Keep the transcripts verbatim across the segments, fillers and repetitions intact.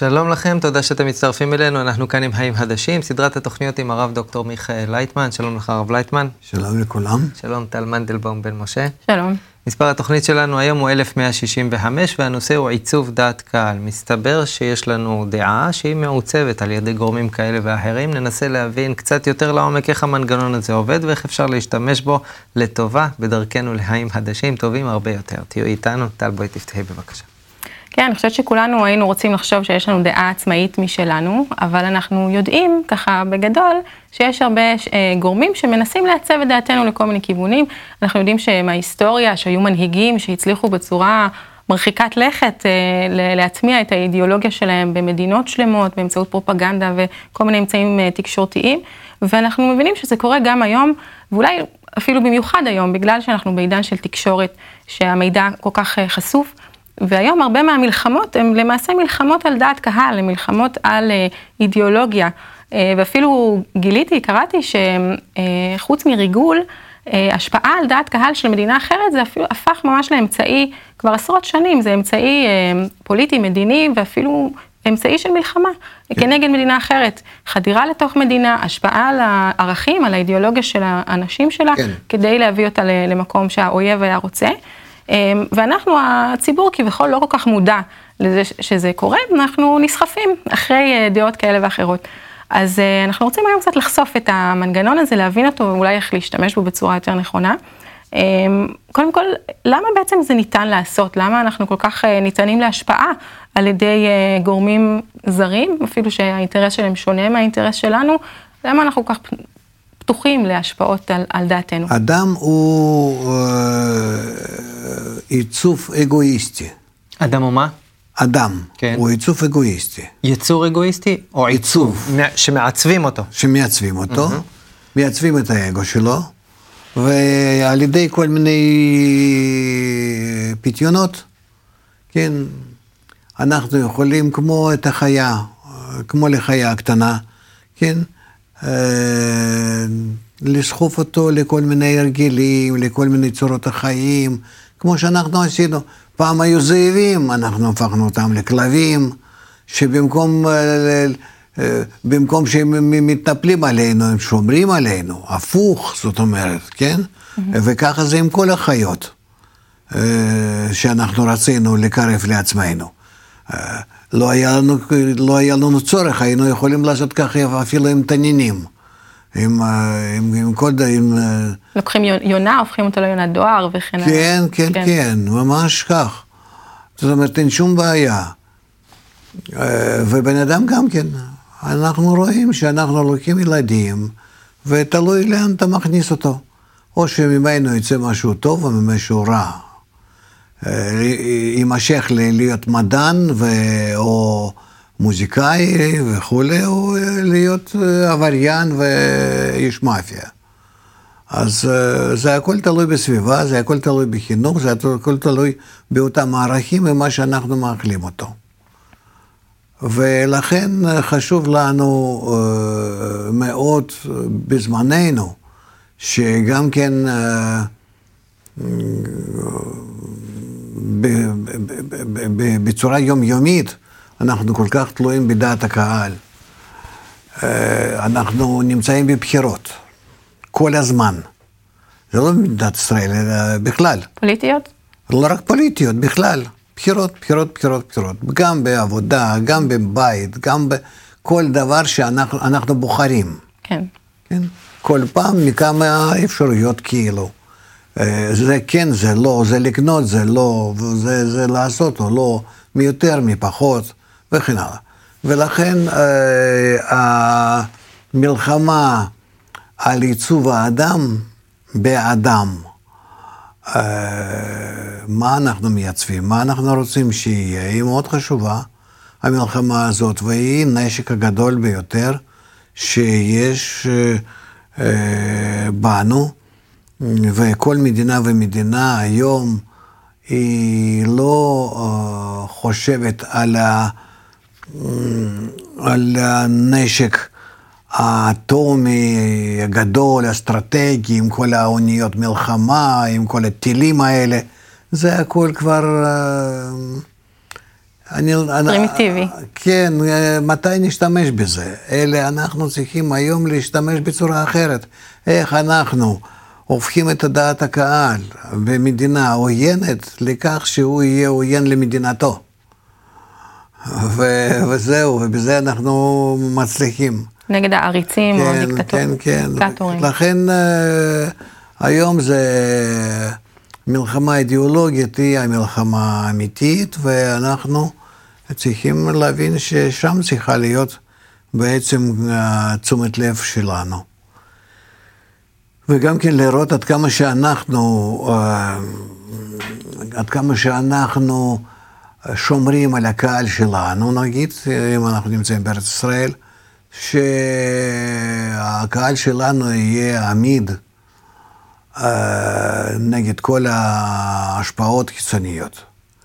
שלום לכם, תודה שאתם מצטרפים אלינו, אנחנו כאן עם חיים חדשים, סדרת התוכניות עם הרב דוקטור מיכאל לייטמן. שלום לך הרב לייטמן. שלום לכולם. שלום טל מנדלבאום בן משה. שלום. מספר התוכנית שלנו היום הוא אלף מאה שישים וחמש, והנושא הוא עיצוב דעת קהל. מסתבר שיש לנו דעה שהיא מעוצבת על ידי גורמים כאלה ואחרים. ננסה להבין קצת יותר לעומק איך המנגנון הזה עובד, ואיך אפשר להשתמש בו לטובה בדרכנו לחיים חדשים טובים הרבה יותר. תהיו איתנו, טל בואי תפתחי בבקשה. כן, אני חושבת שכולנו היינו רוצים לחשוב שיש לנו דעה עצמאית משלנו, אבל אנחנו יודעים, ככה בגדול, שיש הרבה גורמים שמנסים לעצב את דעתנו לכל מיני כיוונים. אנחנו יודעים שמההיסטוריה, שהיו מנהיגים שהצליחו בצורה מרחיקת לכת להטמיע את האידיאולוגיה שלהם במדינות שלמות, באמצעות פרופגנדה וכל מיני אמצעים תקשורתיים, ואנחנו מבינים שזה קורה גם היום, ואולי אפילו במיוחד היום, בגלל שאנחנו בעידן של תקשורת, שהמידע כל כך חשוף, והיום הרבה מהמלחמות הן למעשה מלחמות על דעת קהל, הן מלחמות על אידיאולוגיה, ואפילו גיליתי, קראתי שחוץ מריגול, השפעה על דעת קהל של מדינה אחרת, זה אפילו הפך ממש לאמצעי, כבר עשרות שנים, זה אמצעי פוליטי, מדיני, ואפילו אמצעי של מלחמה, כנגד מדינה אחרת, חדירה לתוך מדינה, השפעה על הערכים, על האידיאולוגיה של האנשים שלה, כדי להביא אותה למקום שהאויב היה רוצה. ואנחנו, הציבור כביכול לא כל כך מודע לזה שזה קורה, אנחנו נסחפים אחרי דעות כאלה ואחרות. אז אנחנו רוצים היום קצת לחשוף את המנגנון הזה, להבין אותו ואולי איך להשתמש בו בצורה יותר נכונה. קודם כל, למה בעצם זה ניתן לעשות? למה אנחנו כל כך ניתנים להשפעה על ידי גורמים זרים, אפילו שהאינטרס שלהם שונה מהאינטרס שלנו? למה אנחנו כל כך פתוחים להשפעות על, על דעתנו? אדם הוא עיצוב אגואיסטי. אדם הוא מה? אדם, כן. הוא עיצוב אגואיסטי. יצור אגואיסטי או עיצוב? עיצוב. שמעצבים אותו. שמעצבים אותו, mm-hmm. מעצבים את האגו שלו, ועל ידי כל מיני פיתיונות, כן, אנחנו יכולים כמו את החיה, כמו לחיה הקטנה, כן, לסחוף אותו לכל מיני הרגלים, לכל מיני צורות החיים, כמו שאנחנו עשינו. פעם היו זאבים, אנחנו הפכנו אותם לכלבים, שבמקום במקום שהם מתנפלים עלינו, הם שומרים עלינו, הפוך, זאת אומרת, כן? Mm-hmm. וככה זה עם כל החיות שאנחנו רצינו לקרב לעצמנו. לא היה לנו, לא היה לנו צורך, היינו יכולים לעשות ככה אפילו עם תנינים. עם, עם, עם כל דה, עם... לוקחים יונה, הופכים אותו ליונה דואר וכן... כן, כן, כן, כן, ממש כך. זאת אומרת, אין שום בעיה. ובן אדם גם כן, אנחנו רואים שאנחנו לוקחים ילדים, ותלוי לאן אתה מכניס אותו. או שממנו יצא משהו טוב, או משהו רע. יימשך להיות מדען, ו... או מוזיקאי וכולי, או להיות עבריין ואיש מאפיה. אז זה הכל תלוי בסביבה, זה הכל תלוי בחינוך, זה הכל תלוי באותם הערכים ומה שאנחנו מאכלים אותו. ולכן חשוב לנו מאוד בזמננו, שגם כן בצורה יומיומית, אנחנו כל כך תלויים בדעת הקהל. אנחנו נמצאים בבחירות, כל הזמן. זה לא במדינת ישראל, אלא בכלל. פוליטיות? לא רק פוליטיות, בכלל. בחירות, בחירות, בחירות, בחירות. גם בעבודה, גם בבית, גם בכל דבר שאנחנו אנחנו בוחרים. כן. כן? כל פעם מכמה אפשרויות כאילו. זה כן, זה לא, זה לקנות, זה לא, זה, זה לעשות או לא, מיותר, מפחות. וכן הלאה. ולכן אה, המלחמה על עיצוב האדם באדם, אה, מה אנחנו מייצבים, מה אנחנו רוצים שיהיה, היא מאוד חשובה, המלחמה הזאת, והיא נשק הגדול ביותר שיש אה, אה, בנו, וכל מדינה ומדינה היום היא לא אה, חושבת על ה... על הנשק האטומי הגדול, האסטרטגי, עם כל האוניות מלחמה, עם כל הטילים האלה, זה הכל כבר אני, פרימיטיבי. כן, מתי נשתמש בזה? אלה אנחנו צריכים היום להשתמש בצורה אחרת. איך אנחנו הופכים את דעת הקהל במדינה עוינת לכך שהוא יהיה עוין למדינתו. ו- וזהו, ובזה אנחנו מצליחים. נגד העריצים כן, או הדיקטטורים. כן, כן. לכן היום זה מלחמה אידיאולוגית, היא המלחמה האמיתית, ואנחנו צריכים להבין ששם צריכה להיות בעצם תשומת לב שלנו. וגם כן לראות עד כמה שאנחנו, עד כמה שאנחנו שומרים על הקהל שלנו, נגיד, אם אנחנו נמצאים בארץ ישראל, שהקהל שלנו יהיה עמיד נגד כל ההשפעות חיצוניות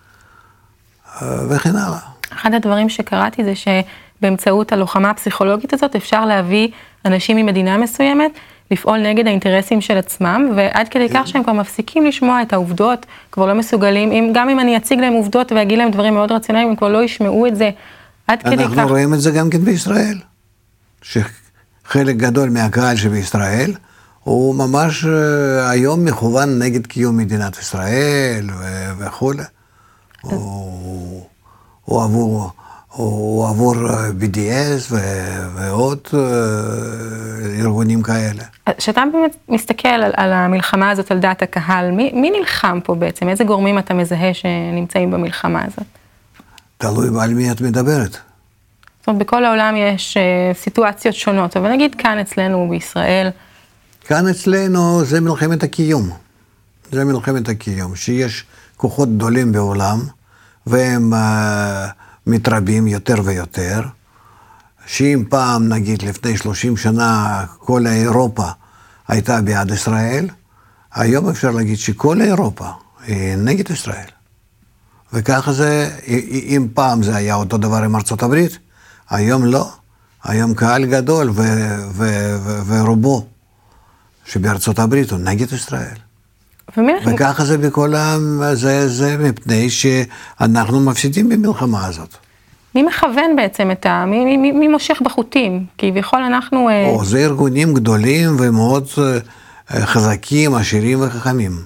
וכן הלאה. אחד הדברים שקראתי זה שבאמצעות הלוחמה הפסיכולוגית הזאת אפשר להביא אנשים ממדינה מסוימת לפעול נגד האינטרסים של עצמם, ועד כדי כך שהם כבר מפסיקים לשמוע את העובדות, כבר לא מסוגלים, אם, גם אם אני אציג להם עובדות ואגיד להם דברים מאוד רציניים, הם כבר לא ישמעו את זה, עד כדי כך. אנחנו רואים את זה גם כן בישראל, שחלק גדול מהקהל שבישראל, הוא ממש היום מכוון נגד קיום מדינת ישראל וכו'. הוא, הוא עבור, הוא עבור בי די אס ועוד ארגונים כאלה. כשאתה באמת מסתכל על, על המלחמה הזאת, על דעת הקהל, מי, מי נלחם פה בעצם? איזה גורמים אתה מזהה שנמצאים במלחמה הזאת? תלוי על מי את מדברת. זאת אומרת, בכל העולם יש סיטואציות שונות, אבל נגיד כאן אצלנו בישראל. כאן אצלנו זה מלחמת הקיום. זה מלחמת הקיום, שיש כוחות גדולים בעולם, והם uh, מתרבים יותר ויותר, שאם פעם, נגיד, לפני שלושים שנה, כל אירופה הייתה בעד ישראל, היום אפשר להגיד שכל אירופה היא נגד ישראל. וככה זה, אם פעם זה היה אותו דבר עם ארצות הברית, היום לא. היום קהל גדול ו- ו- ו- ורובו שבארצות הברית הוא נגד ישראל. וככה זה בכל העם, זה, זה מפני שאנחנו מפסידים במלחמה הזאת. מי מכוון בעצם את ה... מי, מי, מי מושך בחוטים? כי בכל אנחנו... או, זה ארגונים גדולים ומאוד חזקים, עשירים וחכמים.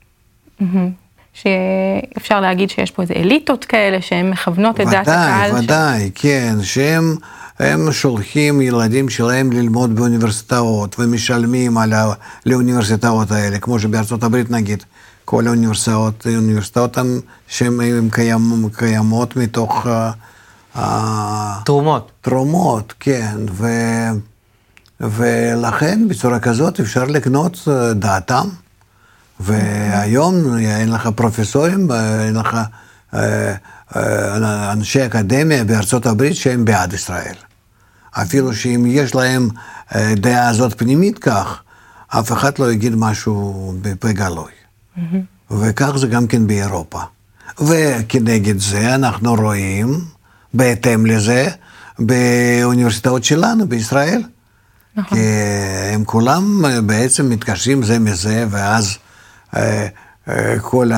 שאפשר להגיד שיש פה איזה אליטות כאלה שהן מכוונות את דעת הקהל. ודאי, ודאי, כן, שהם הם שולחים ילדים שלהם ללמוד באוניברסיטאות ומשלמים על ה... לאוניברסיטאות האלה, כמו שבארצות הברית נגיד, כל האוניברסיטאות, האוניברסיטאות שהן קיימ, קיימות מתוך... תרומות. תרומות, כן, ו... ולכן בצורה כזאת אפשר לקנות דעתם, והיום אין לך פרופסורים, אין לך אנשי אקדמיה בארצות הברית שהם בעד ישראל. אפילו שאם יש להם דעה הזאת פנימית כך, אף אחד לא יגיד משהו בפה גלוי. וכך זה גם כן באירופה. וכנגד זה אנחנו רואים, בהתאם לזה, באוניברסיטאות שלנו בישראל. כי הם כולם בעצם מתקשרים זה מזה, ואז כל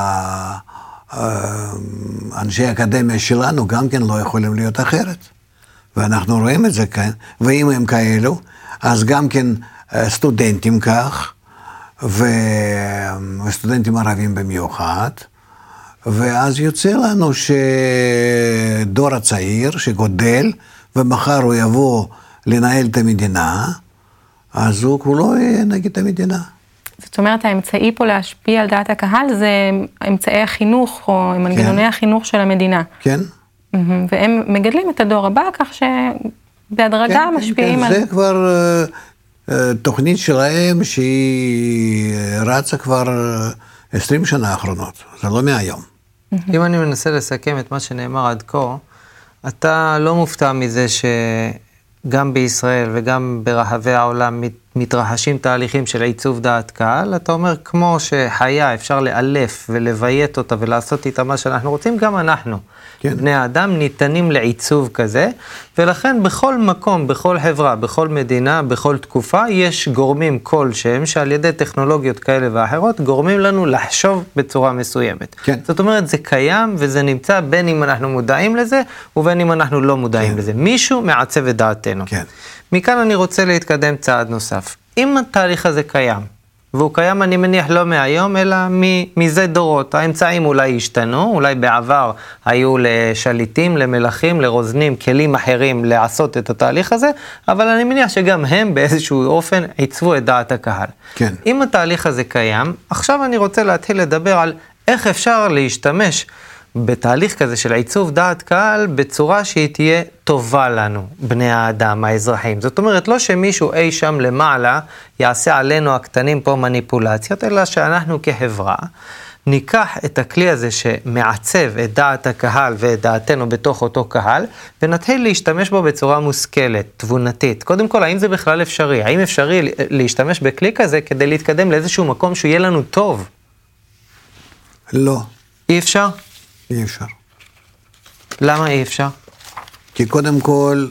האנשי האקדמיה שלנו גם כן לא יכולים להיות אחרת. ואנחנו רואים את זה כאן, ואם הם כאלו, אז גם כן סטודנטים כך, וסטודנטים ערבים במיוחד, ואז יוצא לנו שדור הצעיר שגודל, ומחר הוא יבוא לנהל את המדינה, אז הוא כולו יהיה נגד המדינה. זאת אומרת, האמצעי פה להשפיע על דעת הקהל זה אמצעי החינוך, או מנגנוני כן. החינוך של המדינה. כן. והם מגדלים את הדור הבא, כך שבהדרגה כן, משפיעים כן, על... זה כבר uh, תוכנית שלהם שהיא רצה כבר עשרים שנה האחרונות, זה לא מהיום. אם אני מנסה לסכם את מה שנאמר עד כה, אתה לא מופתע מזה שגם בישראל וגם ברחבי העולם מתרחשים תהליכים של עיצוב דעת קהל, אתה אומר, כמו שחיה אפשר לאלף ולביית אותה ולעשות איתה מה שאנחנו רוצים, גם אנחנו, כן. בני האדם, ניתנים לעיצוב כזה, ולכן בכל מקום, בכל חברה, בכל מדינה, בכל תקופה, יש גורמים כלשהם שעל ידי טכנולוגיות כאלה ואחרות, גורמים לנו לחשוב בצורה מסוימת. כן. זאת אומרת, זה קיים וזה נמצא בין אם אנחנו מודעים לזה, ובין אם אנחנו לא מודעים כן. לזה. מישהו מעצב את דעתנו. כן. מכאן אני רוצה להתקדם צעד נוסף. אם התהליך הזה קיים, והוא קיים אני מניח לא מהיום, אלא מזה דורות, האמצעים אולי השתנו, אולי בעבר היו לשליטים, למלכים, לרוזנים, כלים אחרים לעשות את התהליך הזה, אבל אני מניח שגם הם באיזשהו אופן עיצבו את דעת הקהל. כן. אם התהליך הזה קיים, עכשיו אני רוצה להתחיל לדבר על איך אפשר להשתמש בתהליך כזה של עיצוב דעת קהל, בצורה שהיא תהיה טובה לנו, בני האדם, האזרחים. זאת אומרת, לא שמישהו אי שם למעלה יעשה עלינו הקטנים פה מניפולציות, אלא שאנחנו כחברה ניקח את הכלי הזה שמעצב את דעת הקהל ואת דעתנו בתוך אותו קהל, ונתחיל להשתמש בו בצורה מושכלת, תבונתית. קודם כל, האם זה בכלל אפשרי? האם אפשרי להשתמש בכלי כזה כדי להתקדם לאיזשהו מקום שיהיה לנו טוב? לא. אי אפשר? אי אפשר. למה אי אפשר? כי קודם כל,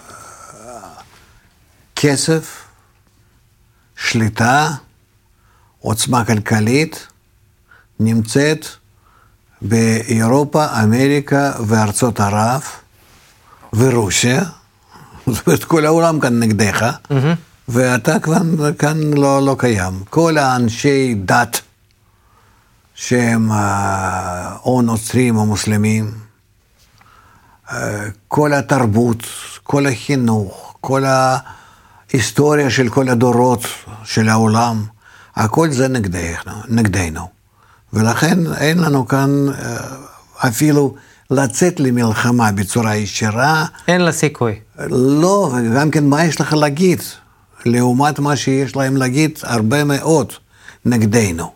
כסף, שליטה, עוצמה כלכלית, נמצאת באירופה, אמריקה וארצות ערב, ורוסיה, זאת אומרת, כל העולם כאן נגדך, mm-hmm. ואתה כאן, כאן לא, לא קיים. כל האנשי דת, שהם או נוצרים או מוסלמים, כל התרבות, כל החינוך, כל ההיסטוריה של כל הדורות של העולם, הכל זה נגדנו, נגדנו. ולכן אין לנו כאן אפילו לצאת למלחמה בצורה ישירה. אין לה סיכוי. לא, וגם כן מה יש לך להגיד, לעומת מה שיש להם להגיד הרבה מאוד נגדנו.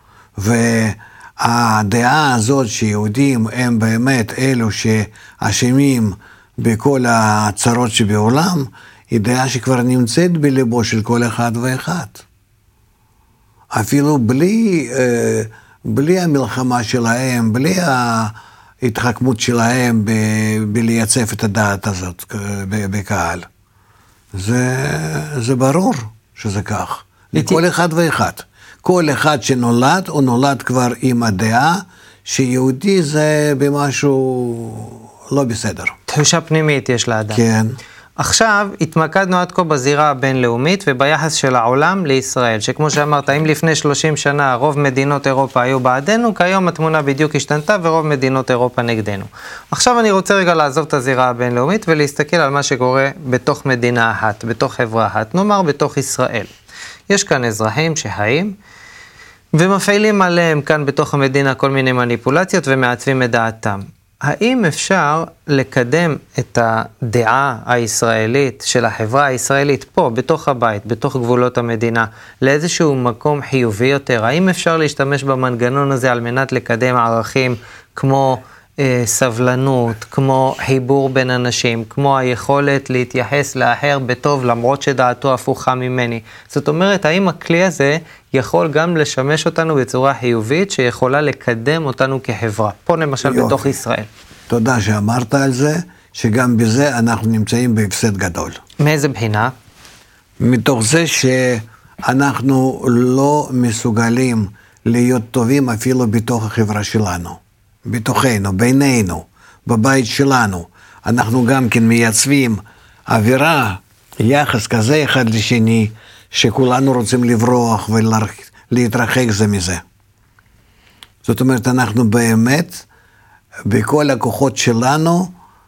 והדעה הזאת שיהודים הם באמת אלו שאשמים בכל הצרות שבעולם, היא דעה שכבר נמצאת בליבו של כל אחד ואחד. אפילו בלי, בלי המלחמה שלהם, בלי ההתחכמות שלהם ב- בלייצב את הדעת הזאת בקהל. זה, זה ברור שזה כך. לכל אחד ואחד. כל אחד שנולד, הוא נולד כבר עם הדעה שיהודי זה במשהו לא בסדר. תחושה פנימית יש לאדם. כן. עכשיו התמקדנו עד כה בזירה הבינלאומית וביחס של העולם לישראל, שכמו שאמרת, אם לפני שלושים שנה רוב מדינות אירופה היו בעדנו, כיום התמונה בדיוק השתנתה ורוב מדינות אירופה נגדנו. עכשיו אני רוצה רגע לעזוב את הזירה הבינלאומית ולהסתכל על מה שקורה בתוך מדינה אחת, בתוך חברה אחת, נאמר בתוך ישראל. יש כאן אזרחים שחיים ומפעילים עליהם כאן בתוך המדינה כל מיני מניפולציות ומעצבים את דעתם. האם אפשר לקדם את הדעה הישראלית של החברה הישראלית פה, בתוך הבית, בתוך גבולות המדינה, לאיזשהו מקום חיובי יותר? האם אפשר להשתמש במנגנון הזה על מנת לקדם ערכים כמו אה, סבלנות, כמו חיבור בין אנשים, כמו היכולת להתייחס לאחר בטוב למרות שדעתו הפוכה ממני? זאת אומרת, האם הכלי הזה יכול גם לשמש אותנו בצורה חיובית שיכולה לקדם אותנו כחברה, פה למשל יופי. בתוך ישראל. תודה שאמרת על זה, שגם בזה אנחנו נמצאים בהפסד גדול. מאיזה בחינה? מתוך זה שאנחנו לא מסוגלים להיות טובים אפילו בתוך החברה שלנו, בתוכנו, בינינו, בבית שלנו. אנחנו גם כן מייצבים אווירה, יחס כזה אחד לשני, שכולנו רוצים לברוח ולהתרחק זה מזה. זאת אומרת, אנחנו באמת, בכל הכוחות שלנו,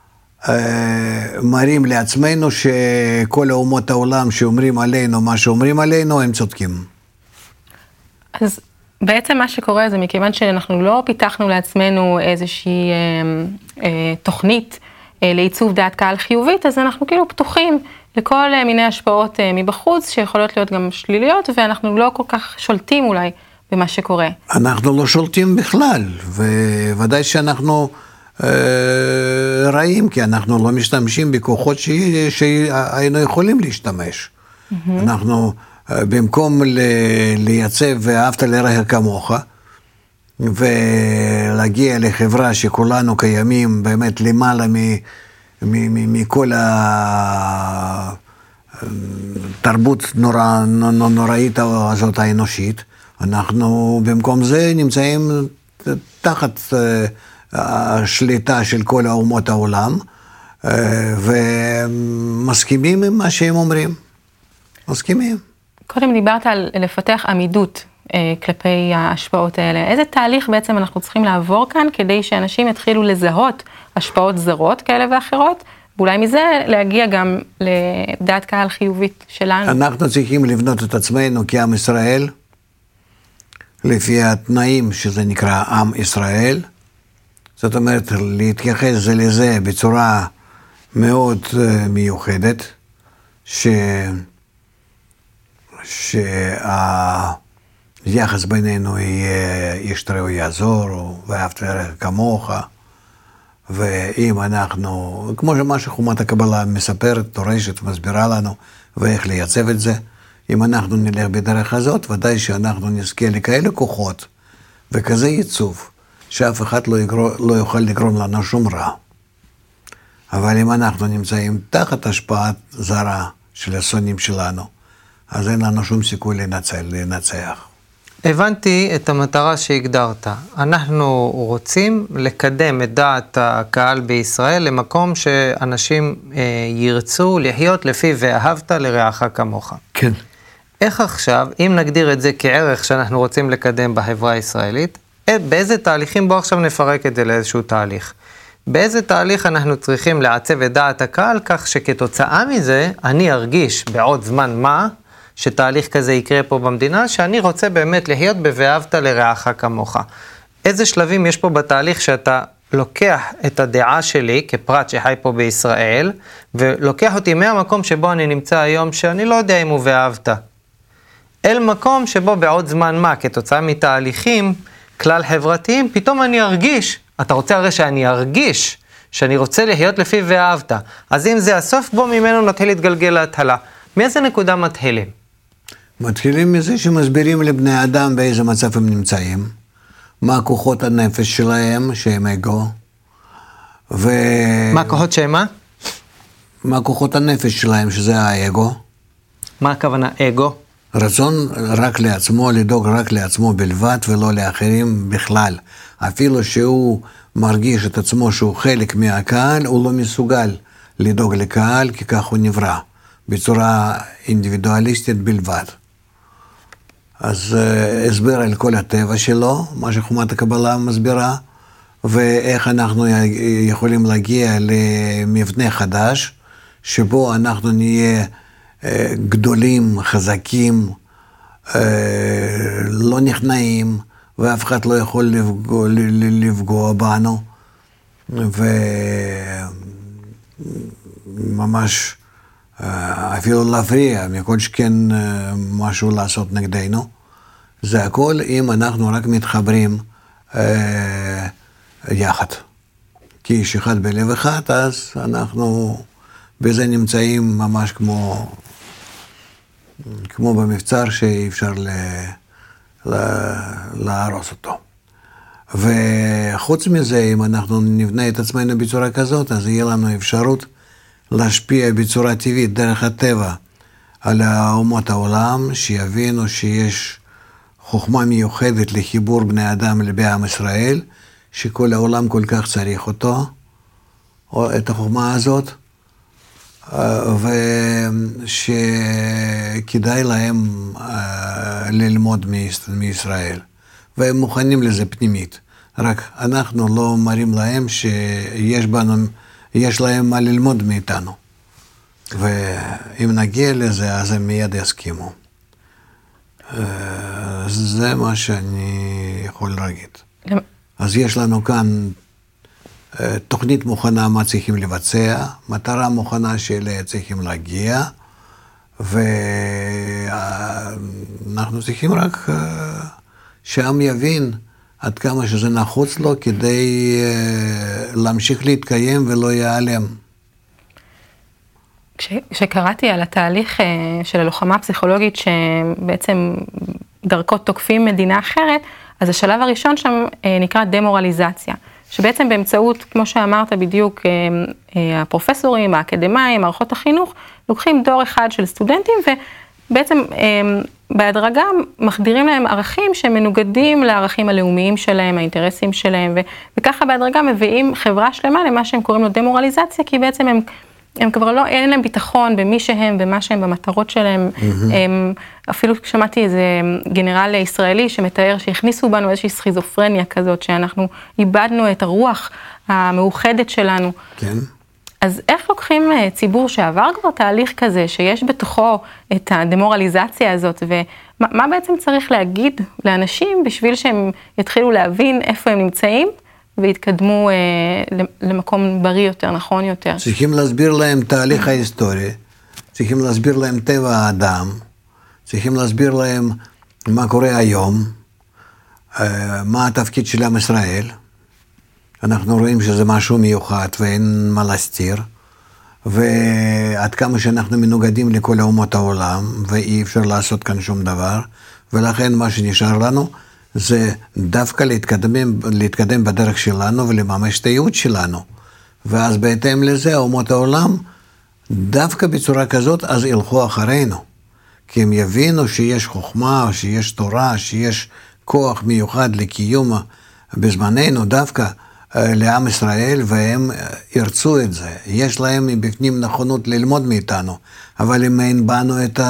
מראים לעצמנו שכל אומות העולם שאומרים עלינו מה שאומרים עלינו, הם צודקים. אז בעצם מה שקורה זה מכיוון שאנחנו לא פיתחנו לעצמנו איזושהי אה, אה, תוכנית אה, לעיצוב דעת קהל חיובית, אז אנחנו כאילו פתוחים לכל מיני השפעות מבחוץ, שיכולות להיות גם שליליות, ואנחנו לא כל כך שולטים אולי במה שקורה. אנחנו לא שולטים בכלל, וודאי שאנחנו אה, רעים, כי אנחנו לא משתמשים בכוחות שהיינו יכולים להשתמש. אנחנו, במקום לייצב ואהבת לרעך כמוך, ולהגיע לחברה שכולנו קיימים באמת למעלה מכל התרבות נוראית הזאת האנושית, אנחנו במקום זה נמצאים תחת השליטה של כל האומות העולם, ומסכימים עם מה שהם אומרים. מסכימים. קודם דיברת על לפתח עמידות כלפי ההשפעות האלה. איזה תהליך בעצם אנחנו צריכים לעבור כאן, כדי שאנשים יתחילו לזהות השפעות זרות כאלה ואחרות, ואולי מזה להגיע גם לדעת קהל חיובית שלנו? אנחנו צריכים לבנות את עצמנו כעם ישראל, לפי התנאים שזה נקרא עם ישראל, זאת אומרת, להתייחס זה לזה בצורה מאוד מיוחדת, ש... שהיחס בינינו יהיה איש תרעו יעזור, ואהבת לרעך כמוך, ואם אנחנו, כמו שמה שחומת הקבלה מספרת, דורשת, מסבירה לנו, ואיך לייצב את זה, אם אנחנו נלך בדרך הזאת, ודאי שאנחנו נזכה לכאלה כוחות, וכזה ייצוב, שאף אחד לא, יגרור, לא יוכל לגרום לנו שום רע. אבל אם אנחנו נמצאים תחת השפעת זרה של השונאים שלנו, אז אין לנו שום סיכוי לנצל, לנצח. הבנתי את המטרה שהגדרת. אנחנו רוצים לקדם את דעת הקהל בישראל למקום שאנשים אה, ירצו לחיות לפי ואהבת לרעך כמוך. כן. איך עכשיו, אם נגדיר את זה כערך שאנחנו רוצים לקדם בחברה הישראלית, באיזה תהליכים, בוא עכשיו נפרק את זה לאיזשהו תהליך. באיזה תהליך אנחנו צריכים לעצב את דעת הקהל, כך שכתוצאה מזה אני ארגיש בעוד זמן מה, שתהליך כזה יקרה פה במדינה, שאני רוצה באמת להיות ב"ואהבת לרעך כמוך". איזה שלבים יש פה בתהליך שאתה לוקח את הדעה שלי כפרט שחי פה בישראל, ולוקח אותי מהמקום שבו אני נמצא היום, שאני לא יודע אם הוא "ואהבת", אל מקום שבו בעוד זמן מה, כתוצאה מתהליכים כלל חברתיים, פתאום אני ארגיש, אתה רוצה הרי שאני ארגיש, שאני רוצה להיות לפי "ואהבת". אז אם זה הסוף, בו ממנו נתחיל להתגלגל להתחלה. מאיזה נקודה מתחילים? מתחילים מזה שמסבירים לבני אדם באיזה מצב הם נמצאים, מה כוחות הנפש שלהם, שהם אגו, ו... מה כוחות שהם מה? מה כוחות הנפש שלהם, שזה האגו. מה הכוונה אגו? רצון רק לעצמו, לדאוג רק לעצמו בלבד ולא לאחרים בכלל. אפילו שהוא מרגיש את עצמו שהוא חלק מהקהל, הוא לא מסוגל לדאוג לקהל, כי כך הוא נברא, בצורה אינדיבידואליסטית בלבד. אז uh, הסבר על כל הטבע שלו, מה שחומת הקבלה מסבירה, ואיך אנחנו יכולים להגיע למבנה חדש, שבו אנחנו נהיה uh, גדולים, חזקים, uh, לא נכנעים, ואף אחד לא יכול לפגוע, לפגוע בנו, וממש אפילו להפריע, מכל שכן משהו לעשות נגדנו. זה הכל אם אנחנו רק מתחברים אה, יחד. כי איש אחד בלב אחד, אז אנחנו בזה נמצאים ממש כמו, כמו במבצר שאי אפשר ל, ל, להרוס אותו. וחוץ מזה, אם אנחנו נבנה את עצמנו בצורה כזאת, אז יהיה לנו אפשרות להשפיע בצורה טבעית דרך הטבע על אומות העולם, שיבינו שיש חוכמה מיוחדת לחיבור בני אדם לבי עם ישראל, שכל העולם כל כך צריך אותו, או את החוכמה הזאת, ושכדאי להם ללמוד מישראל, והם מוכנים לזה פנימית. רק אנחנו לא מראים להם שיש בנו, יש להם מה ללמוד מאיתנו. ואם נגיע לזה, אז הם מיד יסכימו. זה מה שאני יכול להגיד. אז יש לנו כאן תוכנית מוכנה מה צריכים לבצע, מטרה מוכנה שאליה צריכים להגיע, ואנחנו צריכים רק שהעם יבין עד כמה שזה נחוץ לו כדי uh, להמשיך להתקיים ולא ייעלם. כשקראתי על התהליך של הלוחמה הפסיכולוגית שבעצם דרכו תוקפים מדינה אחרת, אז השלב הראשון שם נקרא דמורליזציה, שבעצם באמצעות, כמו שאמרת בדיוק, הפרופסורים, האקדמיים, מערכות החינוך, לוקחים דור אחד של סטודנטים ובעצם בהדרגה מחדירים להם ערכים שמנוגדים לערכים הלאומיים שלהם, האינטרסים שלהם, וככה בהדרגה מביאים חברה שלמה למה שהם קוראים לו דמורליזציה, כי בעצם הם הם כבר לא, אין להם ביטחון במי שהם, במה שהם, במטרות שלהם. Mm-hmm. הם, אפילו שמעתי איזה גנרל ישראלי שמתאר שהכניסו בנו איזושהי סכיזופרניה כזאת, שאנחנו איבדנו את הרוח המאוחדת שלנו. כן. אז איך לוקחים ציבור שעבר כבר תהליך כזה, שיש בתוכו את הדמורליזציה הזאת, ומה בעצם צריך להגיד לאנשים בשביל שהם יתחילו להבין איפה הם נמצאים, והתקדמו אה, למקום בריא יותר, נכון יותר. צריכים להסביר להם תהליך ההיסטורי, צריכים להסביר להם טבע האדם, צריכים להסביר להם מה קורה היום, אה, מה התפקיד של עם ישראל. אנחנו רואים שזה משהו מיוחד ואין מה להסתיר, ועד כמה שאנחנו מנוגדים לכל אומות העולם, ואי אפשר לעשות כאן שום דבר, ולכן מה שנשאר לנו, זה דווקא להתקדם, להתקדם בדרך שלנו ולממש את הייעוד שלנו. ואז בהתאם לזה, אומות העולם, דווקא בצורה כזאת, אז ילכו אחרינו. כי הם יבינו שיש חוכמה, שיש תורה, שיש כוח מיוחד לקיום בזמננו, דווקא לעם ישראל, והם ירצו את זה. יש להם מבפנים נכונות ללמוד מאיתנו, אבל אם אין בנו את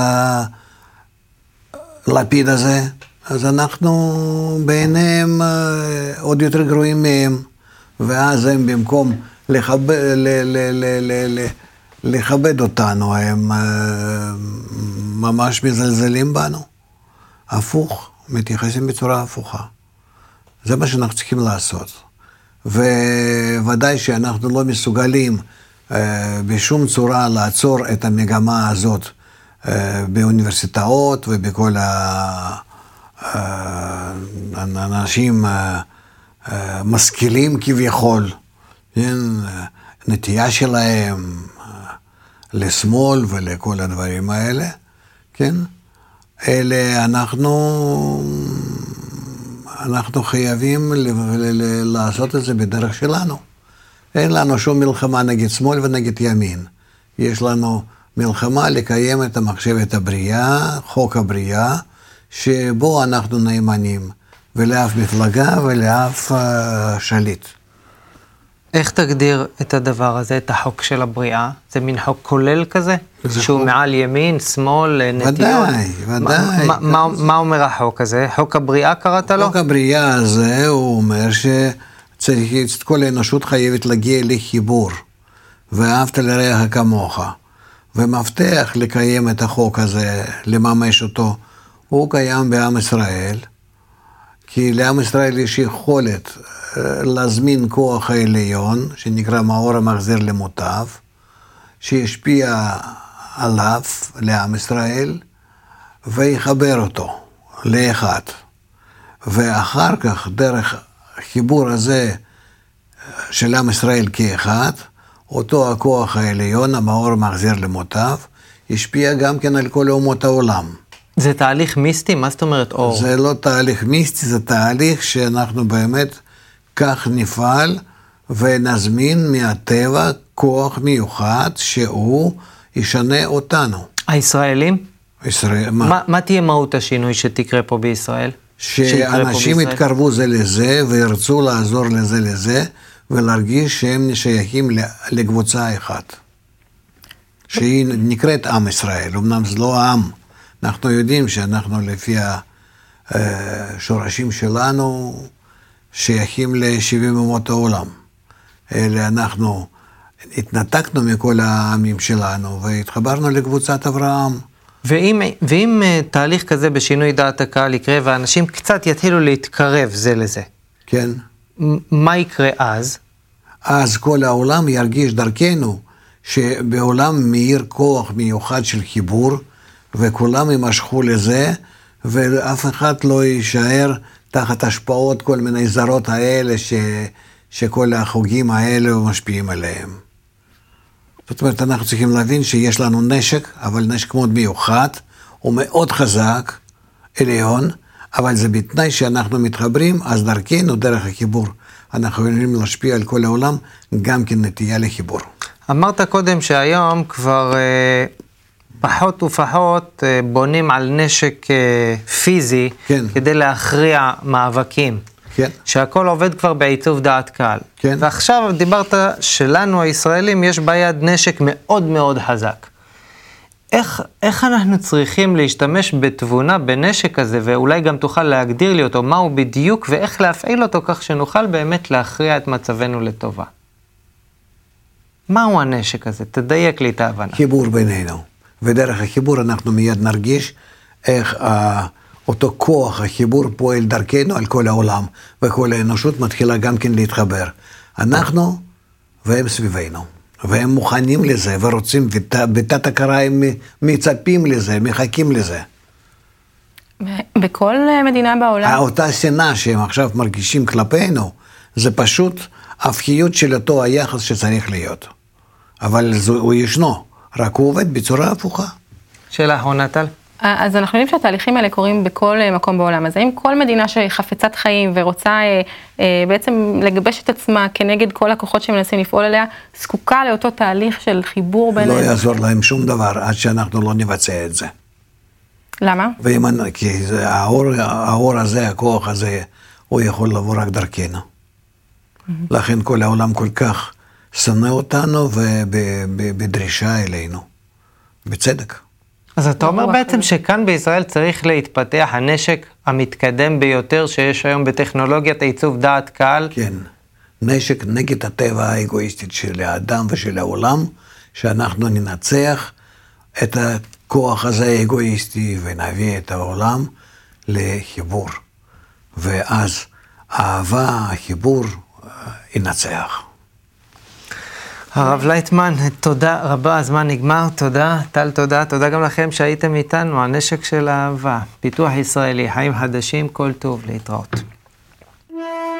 הלפיד הזה, אז אנחנו בעיניהם עוד יותר גרועים מהם, ואז הם במקום לכבד, ל, ל, ל, ל, ל, לכבד אותנו, הם ממש מזלזלים בנו. הפוך, מתייחסים בצורה הפוכה. זה מה שאנחנו צריכים לעשות. וודאי שאנחנו לא מסוגלים בשום צורה לעצור את המגמה הזאת באוניברסיטאות ובכל ה... אנשים משכילים כביכול, נטייה שלהם לשמאל ולכל הדברים האלה, כן? אלה אנחנו, אנחנו חייבים לעשות את זה בדרך שלנו. אין לנו שום מלחמה נגד שמאל ונגד ימין. יש לנו מלחמה לקיים את המחשבת הבריאה, חוק הבריאה, שבו אנחנו נאמנים, ולאף מפלגה ולאף uh, שליט. איך תגדיר את הדבר הזה, את החוק של הבריאה? זה מין חוק כולל כזה? שהוא חוק... מעל ימין, שמאל, נטיות? ודאי, ודאי. מה, מה, מה אומר החוק הזה? חוק הבריאה קראת לו? חוק הבריאה הזה, הוא אומר שצריך, כל האנושות חייבת להגיע לחיבור, ואהבת לרעך כמוך. ומפתח לקיים את החוק הזה, לממש אותו, הוא קיים בעם ישראל, כי לעם ישראל יש יכולת להזמין כוח העליון, שנקרא מאור המחזיר למוטב, שישפיע עליו, לעם ישראל, ויחבר אותו לאחד. ואחר כך, דרך החיבור הזה של עם ישראל כאחד, אותו הכוח העליון, המאור המחזיר למוטב, ישפיע גם כן על כל אומות העולם. זה תהליך מיסטי? מה זאת אומרת אור? זה לא תהליך מיסטי, זה תהליך שאנחנו באמת כך נפעל ונזמין מהטבע כוח מיוחד שהוא ישנה אותנו. הישראלים? ישראל, מה? מה, מה תהיה מהות השינוי שתקרה פה בישראל? שאנשים יתקרבו זה לזה וירצו לעזור לזה לזה ולהרגיש שהם שייכים לקבוצה אחת. שהיא נקראת עם ישראל, אמנם זה לא העם. אנחנו יודעים שאנחנו לפי השורשים שלנו שייכים ל-שבעים אומות העולם. אלה אנחנו התנתקנו מכל העמים שלנו והתחברנו לקבוצת אברהם. ואם, ואם תהליך כזה בשינוי דעת הקהל יקרה ואנשים קצת יתחילו להתקרב זה לזה. כן. מה יקרה אז? אז כל העולם ירגיש דרכנו שבעולם מאיר כוח מיוחד של חיבור, וכולם ימשכו לזה, ואף אחד לא יישאר תחת השפעות כל מיני זרות האלה, ש, שכל החוגים האלה משפיעים עליהם. זאת אומרת, אנחנו צריכים להבין שיש לנו נשק, אבל נשק מאוד מיוחד, הוא מאוד חזק, עליון, אבל זה בתנאי שאנחנו מתחברים, אז דרכנו, דרך החיבור, אנחנו יכולים להשפיע על כל העולם, גם כן נטייה לחיבור. אמרת קודם שהיום כבר אה, פחות ופחות אה, בונים על נשק אה, פיזי, כן. כדי להכריע מאבקים. כן. שהכל עובד כבר בעיצוב דעת קהל. כן. ועכשיו דיברת שלנו הישראלים יש ביד נשק מאוד מאוד חזק. איך, איך אנחנו צריכים להשתמש בתבונה בנשק הזה, ואולי גם תוכל להגדיר לי אותו, מהו בדיוק, ואיך להפעיל אותו כך שנוכל באמת להכריע את מצבנו לטובה. מהו הנשק הזה? תדייק לי את ההבנה. חיבור בינינו. ודרך החיבור אנחנו מיד נרגיש איך אה, אותו כוח החיבור פועל דרכנו על כל העולם, וכל האנושות מתחילה גם כן להתחבר. אנחנו והם סביבנו. והם מוכנים לזה, ורוצים, בתת הכרה הם מצפים לזה, מחכים לזה. בכל מדינה בעולם? אותה שנאה שהם עכשיו מרגישים כלפינו, זה פשוט הפכיות של אותו היחס שצריך להיות. אבל זה, הוא ישנו, רק הוא עובד בצורה הפוכה. שאלה אחרונה, טל. אז אנחנו יודעים שהתהליכים האלה קורים בכל מקום בעולם. אז האם כל מדינה שחפצת חיים ורוצה אה, אה, בעצם לגבש את עצמה כנגד כל הכוחות שמנסים לפעול עליה, זקוקה לאותו תהליך של חיבור בין... לא יעזור להם שום דבר עד שאנחנו לא נבצע את זה. למה? ואם, כי זה, האור, האור הזה, הכוח הזה, הוא יכול לבוא רק דרכנו. Mm-hmm. לכן כל העולם כל כך שונא אותנו ובדרישה אלינו. בצדק. אז אתה אומר בעצם שכאן בישראל צריך להתפתח הנשק המתקדם ביותר שיש היום בטכנולוגיית עיצוב דעת קהל? כן, נשק נגד הטבע האגואיסטית של האדם ושל העולם, שאנחנו ננצח את הכוח הזה האגואיסטי ונביא את העולם לחיבור. ואז האהבה, החיבור, ינצח. הרב לייטמן, תודה רבה, הזמן נגמר, תודה, טל תודה, תודה גם לכם שהייתם איתנו, הנשק של האהבה, פיתוח ישראלי, חיים חדשים, כל טוב, להתראות.